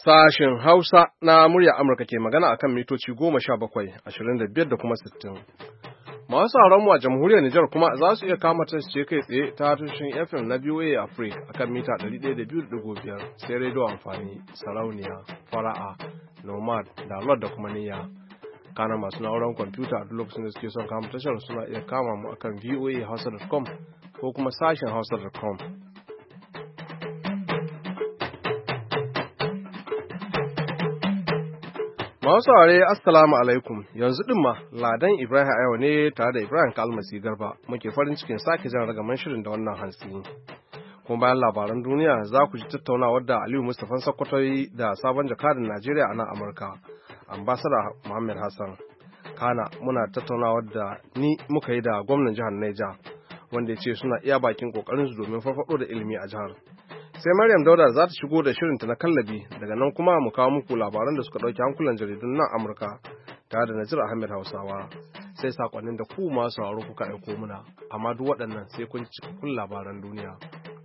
Sashen Hausa na murya Amurka ke magana akan mitoci 17, 25 da kuma 60. Masu mu a jamhuriyar Nijar kuma za su iya kama ce kai tsaye ta tushen FM na VOA Africa akan mita 102.5 sai rediyo amfani, sarauniya, fara'a, nomad, download da kuma niyya. Kana masu na'urar kwamfuta a duk lokacin da suke son kama tashar suna iya kama mu akan voahausa.com ko kuma sashen hausa.com. Masu saurare assalamu alaikum, yanzu din ma Ladan Ibrahim Ayo ne tare da Ibrahim Kalmasi Garba muke farin cikin sake jan ragaman shirin da wannan hantsi. Kuma bayan labaran duniya za ku ji tattaunawar da Aliyu Mustapha Sokoto da sabon jakadin Najeriya a nan Amurka, ambassador Muhammad Hassan. Kana muna tattaunawar da muka yi da gwamnan jihar Niger wanda ya ce suna iya bakin kokarin su domin farfado da ilimi a jihar. Sai Maryam Dauda za ta shigo da shirinta na kallabi daga nan kuma mu kawo muku labaran da suka ɗauki hankulan jaridun nan Amurka tare da Nazir Ahmed Hausawa sai sakonnin da ku masu sauraro kuka aiko muna amma duk waɗannan sai kun ci kun labaran duniya.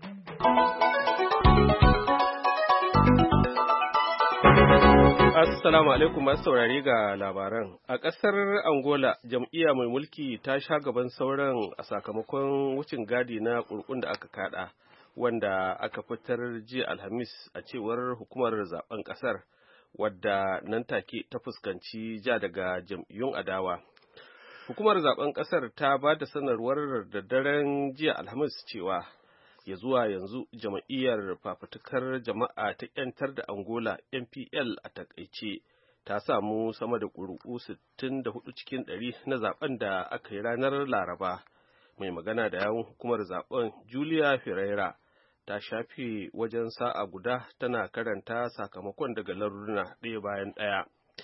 Assalamu alaikum masu saurari ga labaran. A ƙasar Angola, jam'iyya mai mulki ta sha gaban sauran a sakamakon wucin gadi na ƙurƙun da aka kaɗa. Wanda aka fitar jiya Alhamis a cewar hukumar zaben kasar wadda nan take ta fuskanci ja daga jam'iyyun adawa. Hukumar zaben kasar ta ba da sanarwar da daren jiya Alhamis cewa ya zuwa yanzu jam'iyyar fafutukar jama'a ta 'yantar da Angola NPL a takaice ta samu sama da ƙuri'u 64 cikin 100 na zaben da aka yi ranar Laraba. Mai magana da yawun hukumar zaben Julia Ferreira ta shafe wajen sa'a guda tana karanta sakamakon daga laruruna ɗaya bayan ɗaya.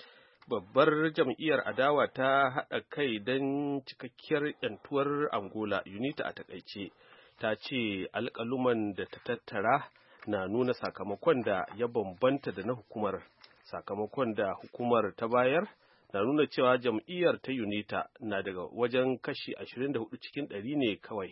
Babbar jam'iyyar adawa ta haɗa kai don cikakkiyar 'yantuwar Angola, UNITA a takaice, ta ce alƙaluman da ta tattara na nuna sakamakon da ya bambanta da na hukumar. Sakamakon da hukumar ta bayar na nuna cewa jam'iyyar ta UNITA na daga wajen kashi 24 cikin 100 ne kawai.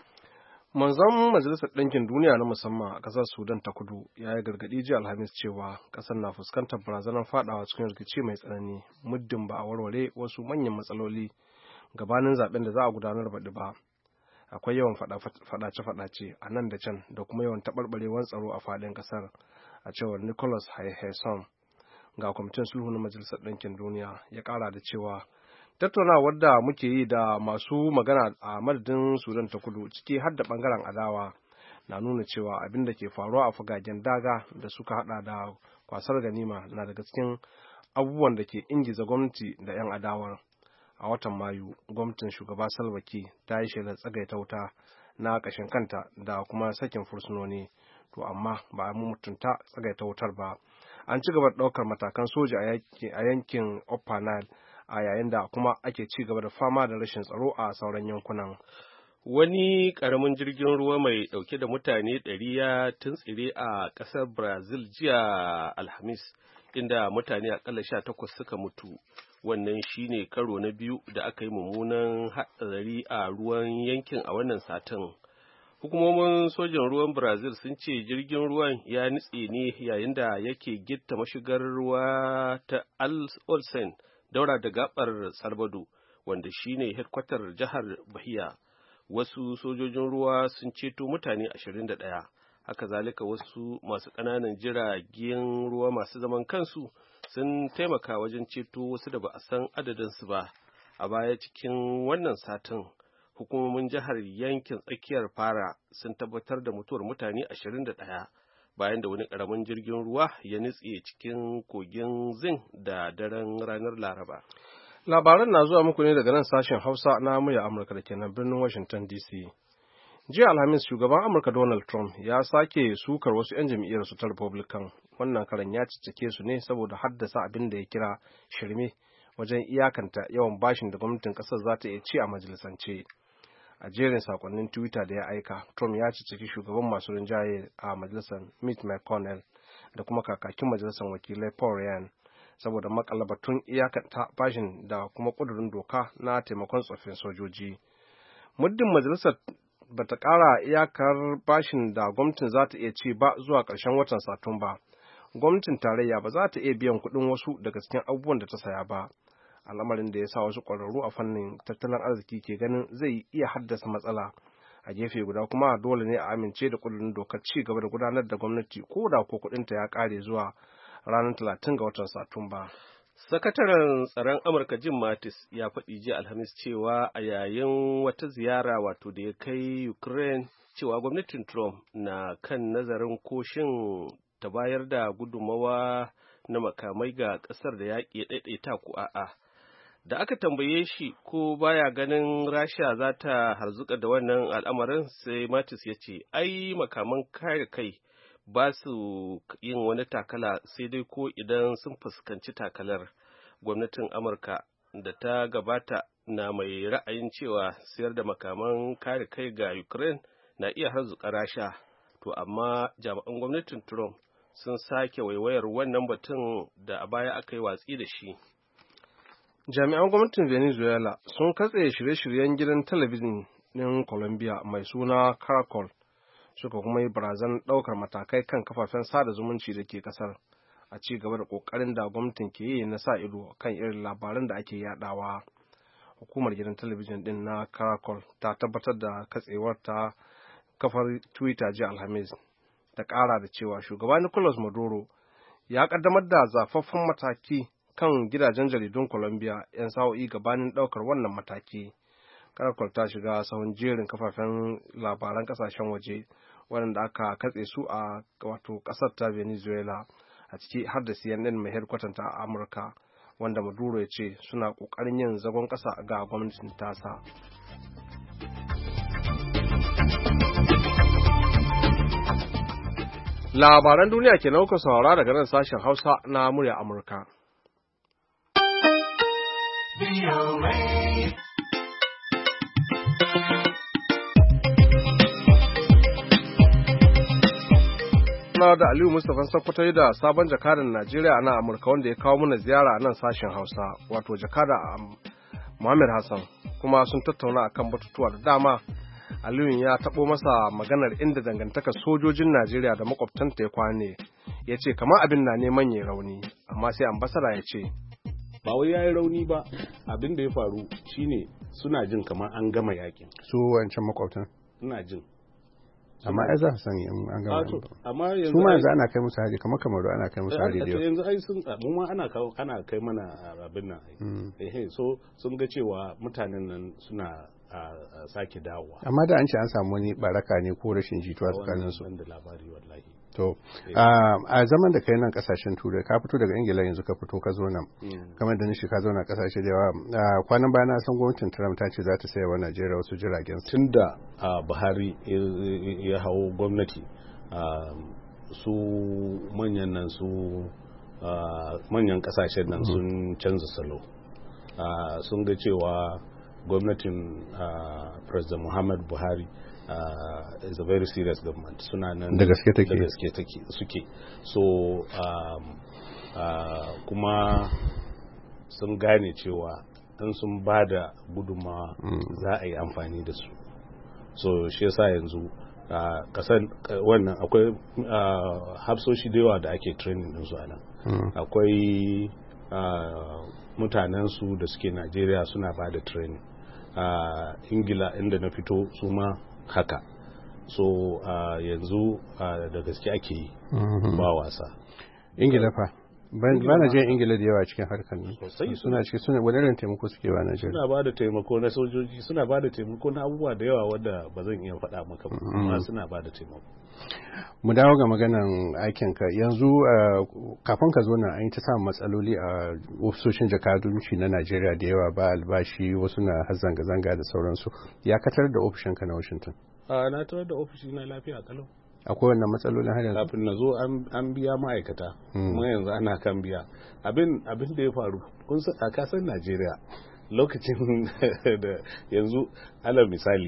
Manzon Majalisar Ɗinkin Duniya na musamman a ƙasar Sudan ta Kudu ya yi gargaɗi jiya Alhamis cewa ƙasar na fuskantar barazanar faɗawa cikin rikici mai tsanani muddin ba a warware wasu manyan matsaloli gabanin zaben da za a gudanar baɗi ba. Akwai yawan faɗace-faɗace a nan da can da kuma yawan taɓarɓarewar tsaro a faɗin ƙasar a cewar Nicholas Haysom ga kwamitin sulhu na Majalisar Ɗinkin Duniya ya ƙara da cewa tattaunawar da muke yi da masu magana a madadin Sudan ta Kudu ciki har da bangaren adawa na nuna cewa abin da ke faruwa a fagagen daga da suka hada da kwasar ganima na daga cikin abubuwan da ke ingiza gwamnati da 'yan adawar. A watan Mayu, gwamnatin shugaba Salva Kiir ta yi shelar tsagaita wuta na ƙashin kanta da kuma sakin fursunoni, to amma ba a mutunta tsagaita wutar ba. An ci gaba da ɗaukar matakan soja a yankin Upper Nile a yayin da kuma ake ci gaba da fama da rashin tsaro a sauran yankunan. Wani ƙaramin jirgin ruwa mai ɗauke da mutane 100 ya tuntsire a ƙasar Brazil jiya Alhamis, inda mutane aƙalla 18 suka mutu. Wannan shine karo na biyu da aka yi mummunan hatsari a ruwan yankin a wannan satin. Hukumomin sojin ruwan Brazil sun ce jirgin ruwan ya nutse ne yayin da yake gitta mashigar ruwa ta Olsen daura da gabar Salvador, wanda shine hedkwatar jihar Bahia. Wasu sojojin ruwa sun ceto mutane 21. Haka zalika wasu masu ƙananan jiragen ruwa masu zaman kansu sun taimaka wajen ceto wasu da ba a san adadinsu ba. A baya cikin wannan satin, hukumomin jihar yankin tsakiyar Fara sun tabbatar da mutuwar mutane 21 bayan da wani ƙaramin jirgin ruwa ya nutse cikin kogin Zin da daren ranar Laraba. Labaran na zuwa muku ne daga nan sashen Hausa na murya Amurka da ke nan birnin Washington DC. Jiya Alhamis shugaban Amurka Donald Trump ya sake sukar wasu 'yan jam'iyyar su ta Republican. Wannan karan ya ciccike su ne saboda haddasa abin da ya kira shirme wajen iyakanta yawan bashin da gwamnatin ƙasar za ta iya ci a majalisance. A jerin sakonnin Twitter da ya aika, Trump ya cicciki shugaban masu rinjaye a majalisar Mitch McConnell da kuma kakakin majalisar wakilai Paul Ryan saboda makalla batun iyakanta bashin da kuma ƙudurin doka na taimakon tsoffin sojoji. Muddin majalisar bata ƙara iyakar bashin da gwamnatin za ta iya ci ba zuwa ƙarshen watan Satumba, gwamnatin tarayya ba za ta iya biyan kuɗin wasu daga cikin abubuwan da ta saya ba, al'amarin da ya sa wasu ƙwararru a fannin tattalin arziki ke ganin zai iya haddasa matsala. A gefe guda kuma dole ne a amince da ƙudurin dokar ci gaba da gudanar da gwamnati ko da ko kuɗinta ya ƙare zuwa ranar 30 ga watan Satumba. Sakataren tsaron Amurka Jim Mattis ya faɗi jiya Alhamis cewa a yayin wata ziyara wato da ya kai Ukraine cewa gwamnatin Trump na kan nazarin koshin ta bayar da gudummawa na makamai ga ƙasar da yaƙi ya ɗaiɗaita ko a'a. Da aka tambaye shi ko baya ganin Rasha za ta harzuka da wannan al'amarin, sai Mattis ya ce, ai makaman kare kai ba su yin wani takala sai dai ko idan sun fuskanci takalar. Gwamnatin Amurka da ta gabata na mai ra'ayin cewa siyar da makaman kare kai ga Ukraine na iya harzuka Rasha, to amma jami'an gwamnatin Trump sun sake waiwayar wannan batun da a baya aka yi watsi da shi. Jami'an gwamnatin Venezuela sun katse shirye-shiryen gidan talabijin ɗin Colombia mai suna Caracol, suka kuma yi barazan ɗaukar matakai kan kafafen sada zumunci da ke ƙasar, a ci gaba da ƙoƙarin da gwamnatin ke yi na sa ido kan irin labaran da ake yadawa. Hukumar gidan talabijin ɗin na Caracol ta tabbatar da katsewar ta kafar Twitter jiya Alhamis, ta ƙara da cewa shugaba Nicolas Maduro ya ƙaddamar da zafaffen mataki kan gidajen jaridun Colombia 'yan sa'o'i gabanin ɗaukar wannan mataki. Caracol ta shiga sahun jerin kafafen labaran kasashen waje waɗanda aka katse su a wato ƙasar ta Venezuela, a ciki har da CNN mai hedkwatanta a Amurka, wanda Maduro ya ce suna ƙoƙarin yin zagon ƙasa ga gwamnatin tasa. Labaran duniya ke nauka saurara daga nan sashen Hausa na murya Amurka. Na da Aliyu Mustapha Sokoto da sabon jakadan Najeriya na Amurka wanda ya kawo mana ziyara a nan sashen Hausa, wato jakada Muhammad Hassan, kuma sun tattauna akan batutuwa da dama. Aliyu ya taɓo masa maganar inda dangantakar sojojin Najeriya da makwabtanta ya kwane, ya ce kamar abin na neman ya rauni, amma sai ambasada ya ce ba wai ya yi rauni ba, abin da ya faru shine suna jin kamar an gama yakin su wancan makwabtan, ina jin amma ai za su sani an gama. Amma yanzu su ma yanzu ana kai musu hari, kamar Kamaru ana kai musu hari da yau. Yanzu ai sun mu ma ana kai mana abin nan. So sun ga cewa mutanen nan suna sake dawowa. Amma da an ce an samu wani baraka ne ko rashin jituwa tsakanin su. Wannan labari wallahi. To a zaman da kai nan kasashen Turai, ka fito daga Ingila yanzu ka fito ka zo nan. Kamar da nishi ka zo na kasashe da yawa. Kwanan baya na san gwamnatin Trump ta ce za ta saya wa Najeriya wasu jiragen. Tunda Buhari ya hawo gwamnati, su manyan nan manyan kasashen nan sun canza salo. Sun ga cewa gwamnatin President Muhammad Buhari is a very serious government. Suna nan da gaske take suke. So kuma sun gane cewa in sun ba da gudunmawa za a yi amfani da su. So shi yasa yanzu kasan wannan akwai hafsoshi da yawa da ake training din su anan. Akwai mutanen su da suke Najeriya suna ba da training. Ingila inda na fito su ma haka. So yanzu da gaske ake yi, ba wasa. Ingila fa ba na je Ingila da yawa cikin harkar ne. Suna wani irin taimako suke ba Najeriya? Suna ba da taimako na sojoji, suna ba da taimako na abubuwa da yawa wanda ba zan iya faɗa maka ba, amma suna ba da taimako. Mu dawo ga maganan aikinka yanzu. Kafin ka zo na an yi ta samun matsaloli a ofisoshin jakadunci na Najeriya da yawa, ba albashi, wasu na har zanga-zanga da sauransu. Ya katar da ofishinka na Washington? Na tarar da ofishi na lafiya kalau. Akwai wannan matsalolin har yanzu? Kafin na zo an biya ma'aikata, kuma yanzu ana kan biya. Abin da ya faru a kasar Najeriya lokacin da yanzu, alal misali,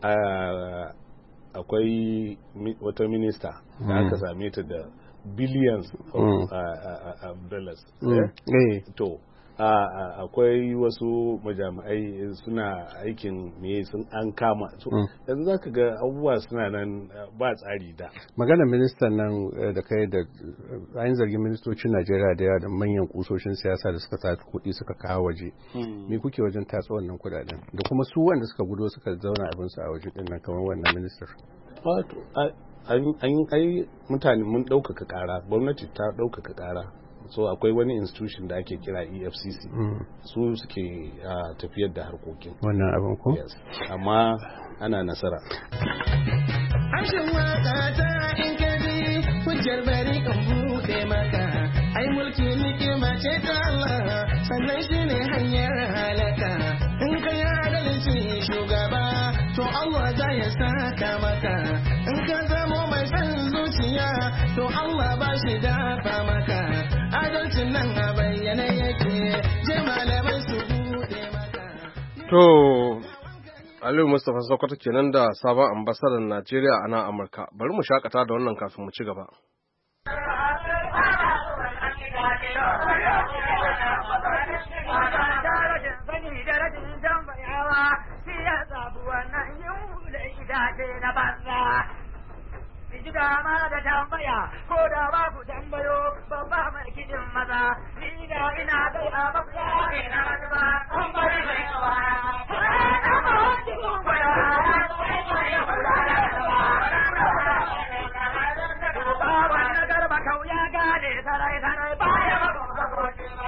akwai wata minista da aka same ta da billions of dollars. To akwai wasu majami'ai suna aikin me sun an kama yanzu zaka ga abubuwa suna nan ba tsari da maganar ministan nan da kai da ayin zargin ministocin Najeriya da yawa da manyan kusoshin siyasa da suka sa kuɗi suka kawo waje me kuke wajen tatsa wannan kuɗaɗen da kuma su wanda suka gudo suka zauna abin su a waje din nan kamar wannan minister wato ai mutane mun ɗaukaka ƙara gwamnati ta ɗaukaka ƙara so akwai wani institution da ake kira EFCC su suke tafiyar da harkokin wannan abin ko yes amma ana nasara Ashin waka ta in ka bi hujjar bari in bude maka ai mulki nikima ce ta Allah sannan shine hanyar halaka in ka yi adalci shugaba to Allah za ya saka maka in ka zamo mai san zuciya to Allah ba shi dafa maka adalcin nan a bayyane yake je malamai su bude maka to Aliyu Mustapha Sokoto kenan da sabon ambasadan Najeriya a nan Amurka. Bari mu shakata da wannan kafin mu ci gaba. Dama da tambaya ko da ba ku tambayo babba mai kidin maza ni da ina gai a mafiya ina ba kun bari mai kawa wannan garba kau ya gane sarai sarai baya ba ko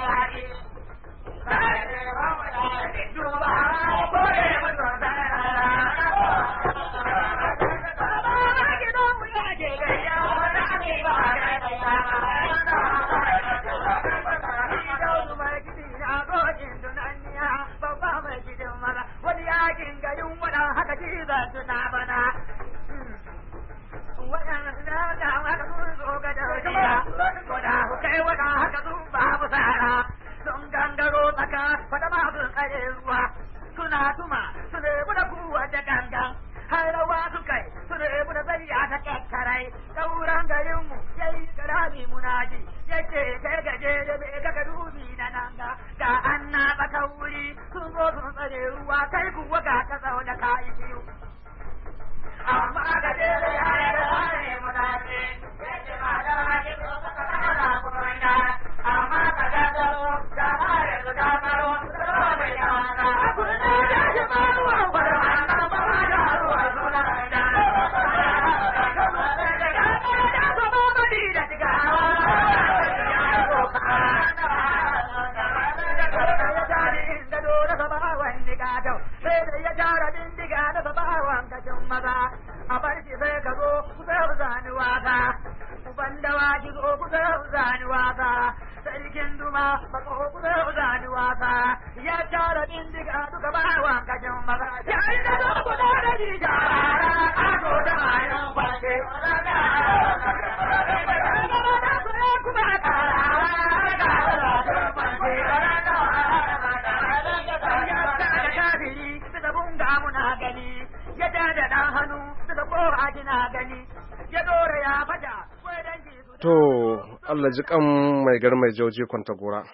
Allah ji kan mai garmai jauje Kwantagora.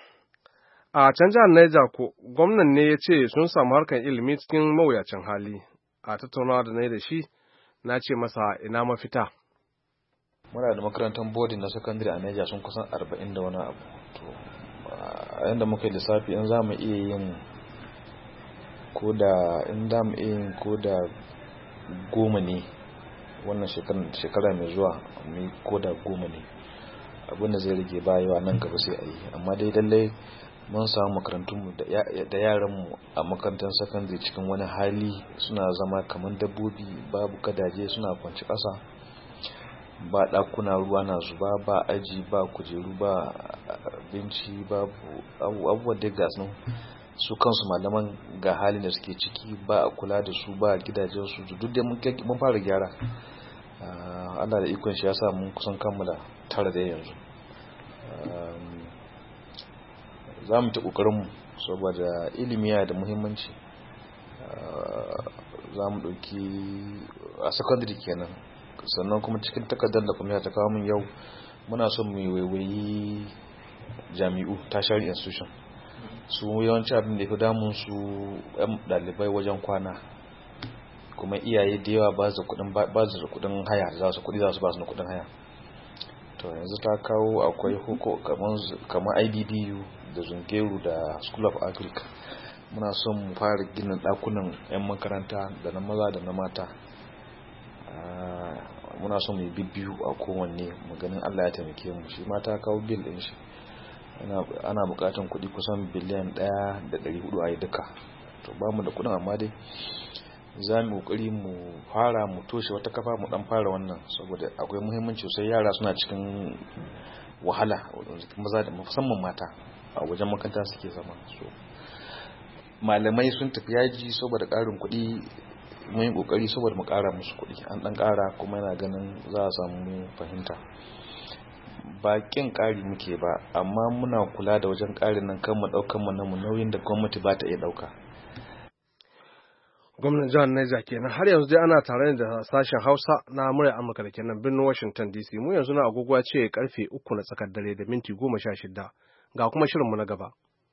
A can jihar Niger ko gwamnan ne ya ce sun samu harkar ilimi cikin mawuyacin hali. A tattaunawa da na yi da shi na ce masa ina mafita. Muna da makarantar boarding na secondary a Niger sun kusan 40 da wani abu. To a yanda muka yi lissafi in za mu iya yin ko da 10 ne wannan shekara mai zuwa mai ko da 10 ne. Abin da zai rage bayawa nan gaba sai a yi amma dai lallai mun samu makarantunmu da yaranmu a makarantar sakandare cikin wani hali suna zama kamar dabbobi babu gadaje suna kwanci ƙasa ba ɗakuna ruwa na zuba ba aji ba kujeru ba binci babu abubuwan da gasu su kansu malaman ga halin da suke ciki ba a kula da su ba gidajensu duk da mun fara gyara Allah da ikon shi ya sa mun kusan kammala tare da yanzu za mu ta ƙoƙarinmu saboda ilimi yana da muhimmanci za mu ɗauki a secondary kenan sannan kuma cikin takardar da kuma ta kawo min yau muna son mu waiwayi jami'u tertiary institution su yawanci abin da ya fi damun su yan ɗalibai wajen kwana, kuma iyaye da yawa ba su da kudin haya, za su ba su da kudin haya. To yanzu ta kawo akwai kamar IBDU da Zungeru da School of Agric. Muna son mu fara gina dakunan 'yan makaranta da na maza da na mata. Muna son mu bibbiyu a kowanne, mu ganin Allah ya taimake mu. Shi ma ta kawo bill din shi, ana bukatan kuɗi kusan biliyan 1.4 a yi duka. To ba mu da kuɗin, amma dai za mu kokari mu fara mu toshe wata kafa mu dan fara wannan, saboda akwai muhimmanci sosai. Yara suna cikin wahala, maza da musamman mata a wajen makaranta suke zama. So malamai sun tafi yaji saboda karin kuɗi, mun yi kokari saboda mu kara musu kuɗi, an dan kara kuma yana ganin za a samu fahimta. Bakin kari muke ba, amma muna kula da wajen karin nan kan mu daukan mu nauyin da gwamnati ba ta iya dauka. Gwamnan jihar Niger kenan. Har yanzu dai ana tare da sashen Hausa na murya Amurka da kenan birnin Washington DC. Mu yanzu na agogo ce karfe 3 na tsakar dare da minti 16. Ga kuma shirinmu na gaba.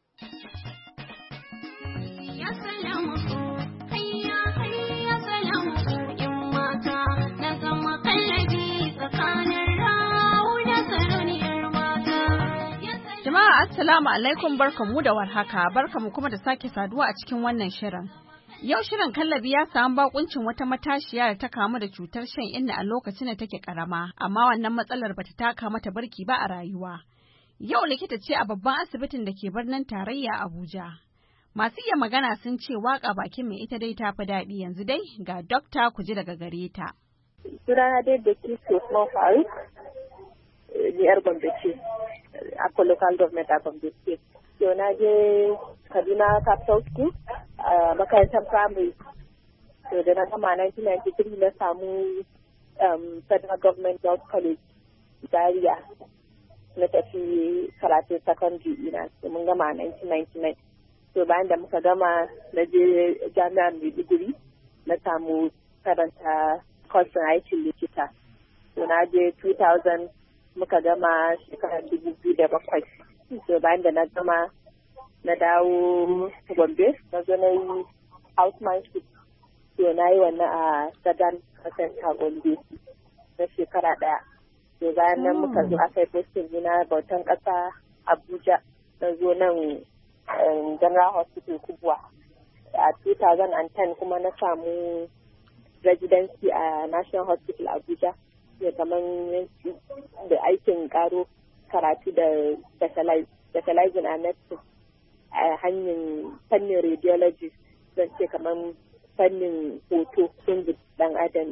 Jama'a assalamu alaikum, barkamu da warhaka, barkamu kuma da sake saduwa a cikin wannan shirin. Yau shirin kallabi ya samu bakuncin wata matashiya da ta kamu da cutar shan inna a lokacin da take karama, amma wannan matsalar bata taka mata barki ba a rayuwa. Yau likita ce a babban asibitin da ke birnin tarayya Abuja. Masu iya magana sun ce waka bakin mai ita dai ta fi daɗi. Yanzu dai ga dokta ku ji daga gare ta. Sunana dai da ke Usman Faruk, ni yar Gombe ce, Akko Local Government a Gombe ce. So na je Kaduna Capital School a makarantar primary. So da na gama 1993 na samu Federal Government Girls College Zaria. Na tafi karatun secondary ina, so mun gama 1999. So bayan da muka gama na je jami'ar Maiduguri na samu karanta course aikin likita. So na je 2000 muka gama shekarar 2007. So bayan da na gama na dawo Gombe, na zo na yi housemanship. So na yi wannan a Southern Center Gombe na shekara 1. So bayan nan muka zo aka yi posting na bautan ƙasa Abuja. Na zo nan General Hospital Kubwa a 2010, kuma na samu residency a National Hospital Abuja. Ne kamar da aikin karo karatu da specializing a medicine a hanyar fannin radiology, zan ce kamar fannin hoto sun dan adam.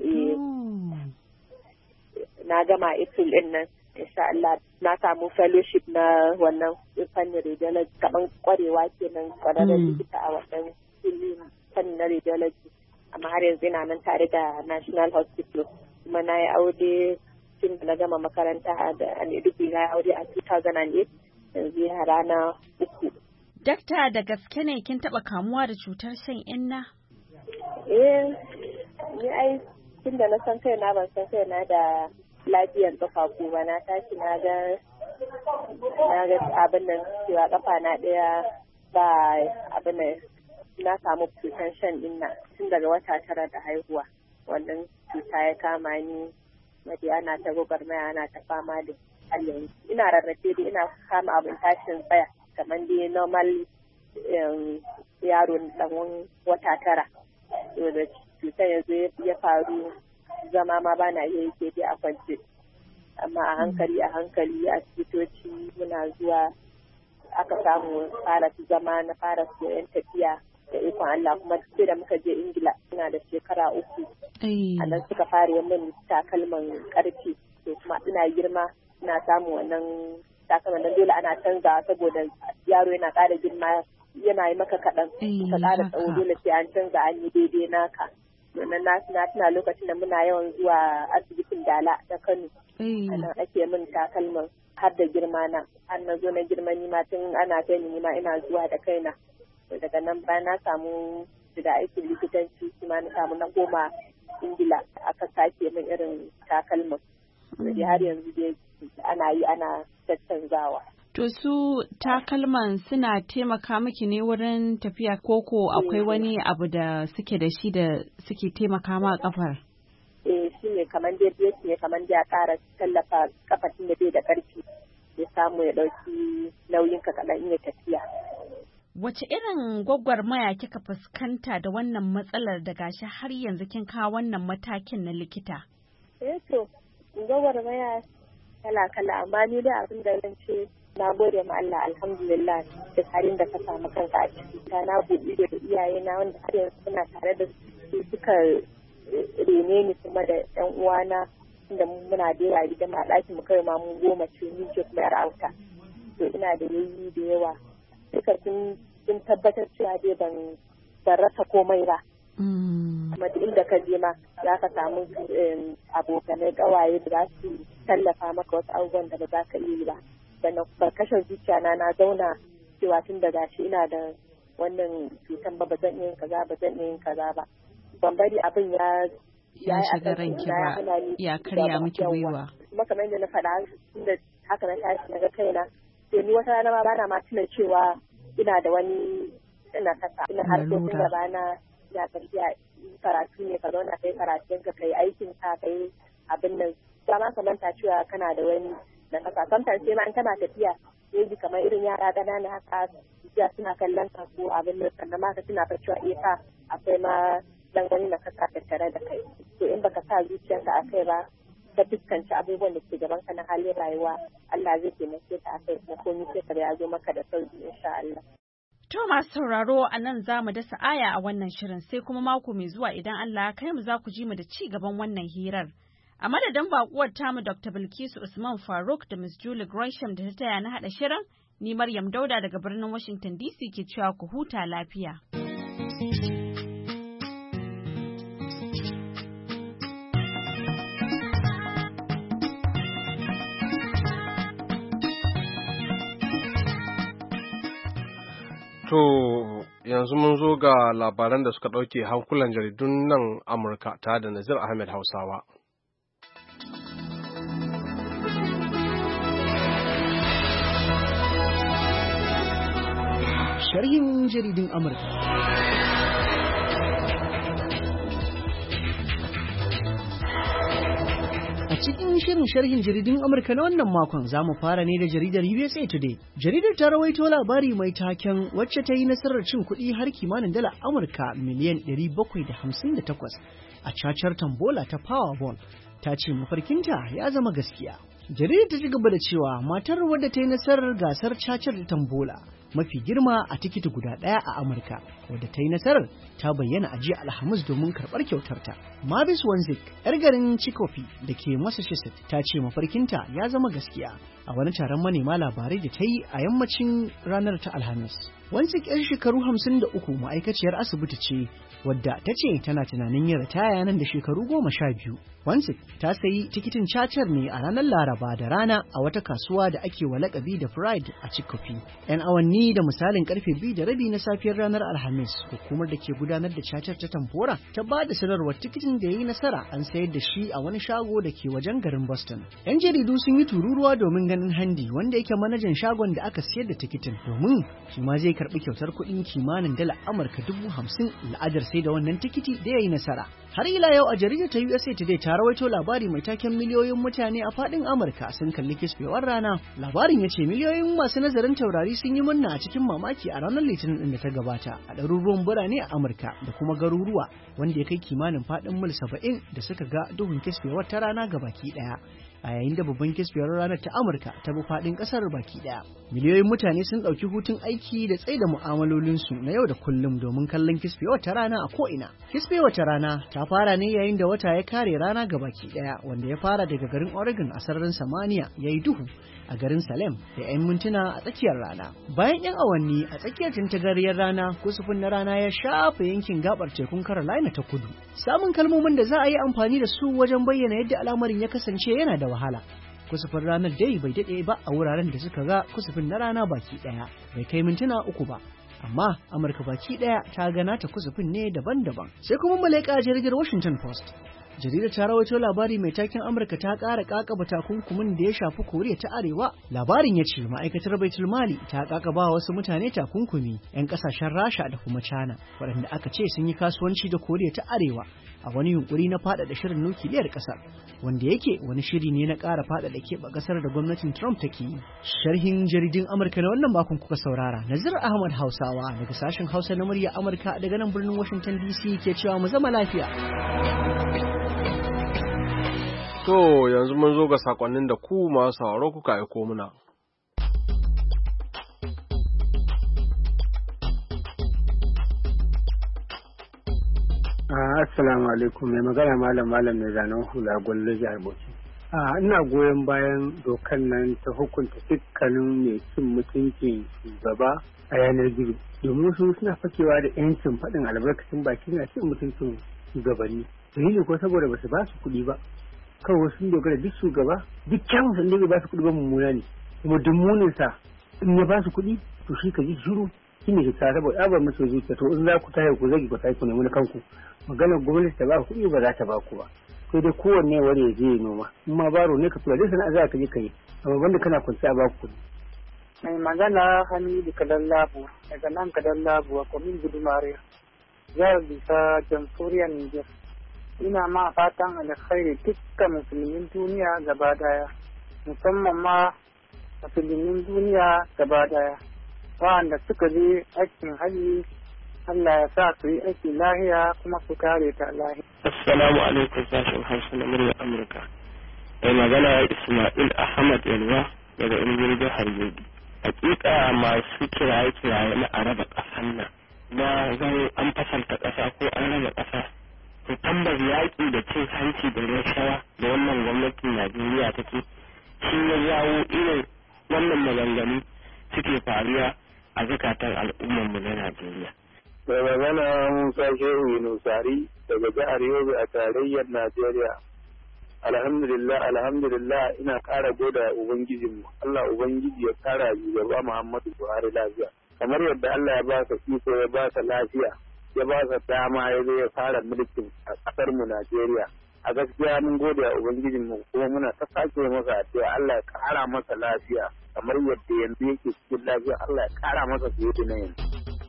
Na gama April din nan, insha Allah na samu fellowship na wannan fannin radiology, kamar kwarewa kenan, kwararren likita a wannan fannin na radiology. Amma har yanzu ina nan tare da National Hospital, kuma na yi aure tun da na gama makaranta da Maiduguri. Na yi aure a 2008, yanzu ya rana 3. Dakta, da gaske ne kin taɓa kamuwa da cutar shan inna? Ni ai tun da na san kaina ban san kaina da lafiyar kafafu ba. Na tashi na ga abin nan cewa kafa na ɗaya ba abin nan, na samu cutar shan inna tun daga wata 9 da haihuwa. Wannan cuta ya kama ni, mace ana ta gwagwarmaya, ana ta fama da har yanzu. Ina rarrafe dai, ina kama abin tashin tsaya kamar dai normal yaro ɗan wata 9. So da cutar yanzu ya faru, zama ma bana iya yake dai a kwance. Amma a hankali asibitoci muna zuwa, aka samu fara zama, na fara koyon tafiya da ikon Allah. Kuma sai da muka je Ingila ina da shekara 3. A nan suka fara min takalman karfe. To kuma ina girma, ina samu wannan takalman nan dole ana canza, saboda yaro yana ƙara girma, yana yi maka kaɗan, ka ƙara tsawo, dole sai an canza, an yi daidai naka. Wannan na tuna lokacin da muna yawan zuwa asibitin Dala ta Kano. A nan ake min takalman har da girma na. Har na zo na girma ni ma, tun ana kai ni ma ina zuwa da kaina. Daga nan bayan na samu da aikin likitanci, kuma na samu na koma Ingila, aka sake min irin takalman. Har yanzu dai ana yi, ana caccanzawa. To su takalman suna taimaka miki ne wurin tafiya koko akwai wani abu da suke da shi da suke taimaka ma kafar? Shi ne kamar dai ne kamar da ya ƙara tallafa kafafin da bai da ƙarfi ya samu ya ɗauki nauyin ka kaɗan iya tafiya. Wace irin gwagwarmaya kika fuskanta da wannan matsalar da gashi har yanzu kin kawo wannan matakin na likita? To gwagwarmaya kala-kala amma ni da abin da zan ce na gode ma Allah alhamdulillah da halin da ka samu kanka a ciki. Na buɗe da iyayena wanda har yanzu suna tare da su suka rene ni kuma da ɗan uwana inda muna da yawa gidan ma ɗakin mu kai ma mun 10 ce ni ce kuma yar auta. To ina da yayi da yawa. Duka sun tabbatar cewa dai ban rasa komai ba. Kuma duk inda ka je ma za ka samu abokanai ƙawaye da za su tallafa maka wasu abubuwan da ba za ka iya yi ba. Sannan ba kashe zuciya na zauna cewa tun da gashi ina da wannan cutan ba zan iya yin kaza ba zan iya yin kaza ba. Ban bari abin ya shiga ranki ba ya karya miki gwiwa. Kuma kamar yadda na faɗa tunda haka na tashi na ga kaina sai ni wata rana ma bana ma tuna cewa ina da wani ina kasa ina harkokin gaba na ya tafiya karatu ne ka zauna kai karatun ka kai aikin ka kai abin nan ba ma ka manta cewa kana da wani na kasa sometimes sai ma in kana tafiya yaji kamar irin yara ƙanana haka tafiya suna kallon ka ko abin nan sannan ma ka tuna fa cewa fa akwai ma dan wani na kasa tattare da kai to in baka sa zuciyarka a kai ba ka fuskanci abubuwan da ke gaban ka na halin rayuwa Allah zai taimake ka a kai kuma komai sai ka ya zo maka da sauki insha Allah. To masu sauraro a nan za mu dasa aya a wannan shirin sai kuma mako mai zuwa idan Allah kai mu za ku ji mu da ci gaban wannan hirar. A madadin bakuwar tamu Dr. Bilkisu Usman Faruk da Miss Julie Gresham da ta taya na haɗa shirin, ni Maryam Dauda daga birnin Washington DC ke cewa ku huta lafiya. To yanzu mun zo ga labaran da suka ɗauke hankulan jaridun nan Amurka ta da Nazir Ahmed Hausawa. Sharhin jaridun Amurka. A cikin shirin sharhin jaridun Amurka na wannan makon za mu fara ne da jaridar USA Today. Jaridar ta rawaito labari mai taken wacce ta yi nasarar cin kuɗi har kimanin dala Amurka miliyan 758 a cacar tambola ta Powerball. Ta ce mafarkinta ya zama gaskiya. Jaridar ta ci gaba da cewa matar wadda ta yi nasarar gasar cacar tambola mafi girma a tikiti guda ɗaya a Amurka, wadda ta yi nasarar ta bayyana a jiya Alhamis domin karɓar kyautarta. Mavis Wanzik, 'yar garin Chicopee da ke Massachusetts, ta ce mafarkinta ya zama gaskiya a wani taron manema labarai da ta yi a yammacin ranar ta Alhamis. Wanzik 'yar shekaru 53 ma'aikaciyar asibiti ce wadda ta ce tana tunanin yin ritaya nan da shekaru 12. Wanzik ta sayi tikitin cacar ne a ranar Laraba da rana a wata kasuwa da ake wa lakabi da Pride a Chicopee. 'Yan awanni da misalin karfe 2:30 na safiyar ranar Alhamis, hukumar da ke gudanar da cacar ta Tambora ta ba da sanarwar tikitin da ya yi nasara an sayar da shi a wani shago da ke wajen garin Boston. 'Yan jaridu sun yi tururuwa domin ganin Handy wanda yake manajan shagon da aka sayar da tikitin domin shi ma zai karɓi kyautar kuɗin kimanin dala Amurka 50,000 la'adar sai da wannan tikiti da ya yi nasara. Har ila yau a jaridar ta USA Today ta rawaito labari mai taken miliyoyin mutane a faɗin Amurka sun kalli kisbewar rana. Labarin ya ce miliyoyin masu nazarin taurari sun yi murna a cikin mamaki a ranar Litinin ɗin da ta gabata a ɗaruruwan birane a Amurka da kuma garuruwa wanda ya kai kimanin faɗin mil 70 da suka ga duhun kisbewar ta rana gabaki ɗaya. A yayin da babban kisbewar ranar ta Amurka ta bi faɗin ƙasar baki ɗaya. Miliyoyin mutane sun ɗauki hutun aiki da tsaida mu'amalolinsu na yau da kullum domin kallon kisbewar ta rana a ko'ina. Kisbewar ta rana ta fara ne yayin da wata ya kare rana gabaki ɗaya wanda ya fara daga garin Oregon a sararin samaniya ya yi duhu a garin Salem da 'yan mintuna a tsakiyar rana. Bayan 'yan awanni a tsakiyar tantagariyar rana, kusufin na rana ya shafa yankin gabar tekun Carolina ta kudu. Samun kalmomin da za a yi amfani da su wajen bayyana yadda al'amarin ya kasance yana da wahala. Kusufin ranar dai bai daɗe ba a wuraren da suka ga kusufin na rana baki ɗaya, bai kai mintuna 3 ba. Amma Amurka baki ɗaya ta gana ta kusufin ne daban-daban. Sai kuma malaika jaridar Washington Post. Jaridar ta rawaito labari mai taken Amurka ta ƙara ƙaƙaba takunkumin da ya shafi Koriya ta Arewa. Labarin ya ce ma'aikatar Baitul Mali ta ƙaƙaba wasu mutane takunkumi 'yan ƙasashen Rasha da kuma China waɗanda aka ce sun yi kasuwanci da Koriya ta Arewa a wani yunkuri na faɗaɗa shirin nukiliyar ƙasar, wanda yake wani shiri ne na ƙara faɗaɗa keɓe ƙasar da gwamnatin Trump take yi. Sharhin jaridun Amurka na wannan makon kuka saurara. Nazir Ahmad Hausawa daga sashen Hausa na murya Amurka daga nan birnin Washington DC ke cewa mu zama lafiya. To yanzu mun zo ga sakonnin da ku masu sauraro kuka aiko muna. Assalamu alaikum, mai magana malam mai zanen hula gwallo jihar Bauchi. Ina goyon bayan dokan nan ta hukunta dukkanin mai cin mutuncin shugaba a yanar gizo. Domin su suna fakewa da 'yancin faɗin albarkacin baki na cin mutuncin shugabanni. Dalili ko saboda ba su ba su kuɗi ba. Kawai sun dogara duk shugaba, duk kyawun sun dogara ba su kuɗi ba mummuna ne. Kuma duk muninsa in ya ba su kuɗi to shi ka ji shiru. Shi ne ka saboda abar mace zuciya to in za ku tayi ku zagi ku tayi ku nemi na kanku. Maganar gwamnati ta ba ku kuɗi ba za ta ba ku ba. Sai dai kowanne wani ya je ya noma. In ma baro ne ka tura dai sana'a za ka je ka yi. Amma banda kana kwanciya ba ku kuɗi. Mai magana Hamidu Kadallabu daga nan Kadallabu a kwamin Gudumariya. Jihar Bisa Jamhuriyar Nijar. Ina ma fatan alkhairi dukkan musulmin duniya gaba daya. Musamman ma musulmin duniya gaba daya. Wanda suka je aikin hajji Allah ya sa su yi aiki lahiya kuma su kare ta lahiya. Assalamu alaikum sashen Hausa na muryar Amurka. Mai magana Ismail Ahmad Yalwa daga Ingil jihar Yobe. Hakika masu kiraye-kiraye na araba ƙasan nan na zan an fasalta ƙasa ko an raba ƙasa. To tambar yaƙi da cin hanci da rashawa da wannan gwamnatin Najeriya take shi ya jawo irin wannan maganganu suke faruwa a zukatan al'ummarmu na Najeriya. Mai magana Musa Shehu Yunusari daga jihar Yobe a tarayyar Najeriya. Alhamdulillah ina ƙara goda Ubangijinmu. Allah Ubangiji ya ƙara shugaba Muhammadu Buhari lafiya. Kamar yadda Allah ya ba sa iko ya ba sa lafiya, ya ba sa dama ya zo ya fara mulkin a ƙasar mu Najeriya. A gaskiya mun gode wa Ubangijinmu kuma muna ta sake masa addu'a Allah ya ƙara masa lafiya. Kamar yadda yanzu yake cikin lafiya Allah ya ƙara masa fiye da na yanzu.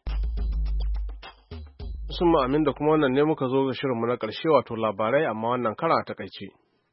Sun amin da kuma wannan ne muka zo ga shirinmu na ƙarshe wato labarai amma wannan kara ta takaice.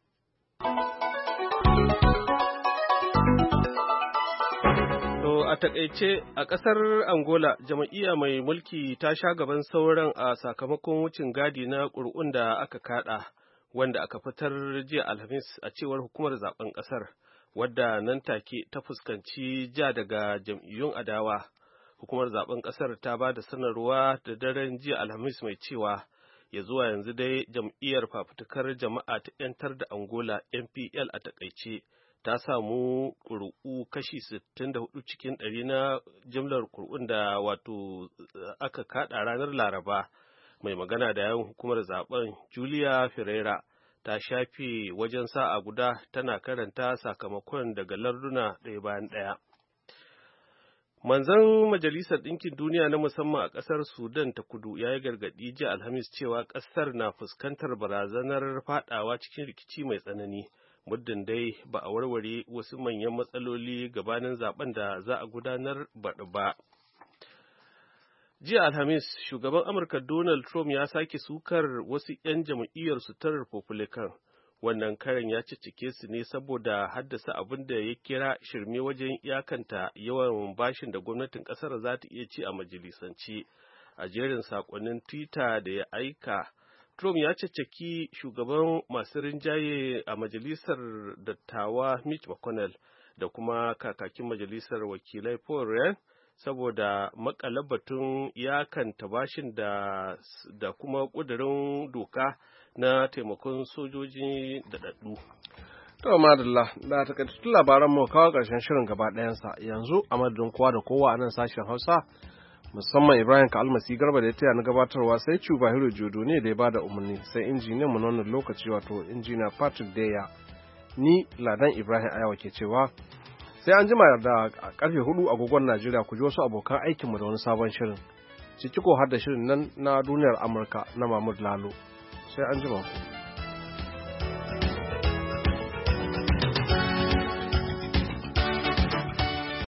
To a takaice a ƙasar Angola jam'iyya mai mulki ta sha gaban sauran a sakamakon wucin gadi na ƙuri'un da aka kada wanda aka fitar jiya Alhamis a cewar hukumar zaben ƙasar wadda nan take ta fuskanci ja daga jam'iyyun adawa. Hukumar zaben kasar ta ba da sanarwa da daren jiya Alhamis mai cewa ya zuwa yanzu dai jam'iyyar fafutukar jama'a ta 'yantar da Angola NPL a takaice ta samu ƙuri'u kashi 64 cikin 100 na jimlar ƙuri'un da wato aka kada ranar Laraba. Mai magana da yawan hukumar zaben Julia Ferreira ta shafe wajen sa'a guda tana karanta sakamakon daga larduna ɗaya bayan ɗaya. Manzon Majalisar Ɗinkin Duniya na musamman a ƙasar Sudan ta Kudu ya yi gargaɗi jiya Alhamis cewa ƙasar na fuskantar barazanar faɗawa cikin rikici mai tsanani, muddin dai ba a warware wasu manyan matsaloli gabanin zaben da za a gudanar baɗi ba. Jiya Alhamis, shugaban Amurka Donald Trump ya sake sukar wasu 'yan jam'iyyarsu ta Republican. Wannan karin ya ciccike su ne saboda haddasa abin da ya kira shirme wajen iyakanta yawan bashin da gwamnatin kasar za ta iya ci a majalisance. A jerin sakonnin Twitter da ya aika, Trump ya cicciki shugaban masu rinjaye a majalisar dattawa Mitch McConnell da kuma kakakin majalisar wakilai Paul Ryan saboda makalabatun iyakanta bashin da kuma ƙudurin doka na taimakon sojoji da daɗu. To madalla da takaitattun labaran mu kawo ƙarshen shirin gaba ɗayansa yanzu a madadin kowa da kowa a nan sashen Hausa musamman Ibrahim Kalmasi Garba da ya taya na gabatarwa sai Chubahiro Jodo ne da ya bada umarni sai injiniyan mu na wannan lokaci wato injiniya Patrick Deya ni Ladan Ibrahim Ayawa ke cewa sai an jima da karfe 4 agogon Najeriya ku ji wasu abokan aikinmu da wani sabon shirin ciki ko har da shirin nan na duniyar Amurka na Mahmud Lalo sai an jima ku.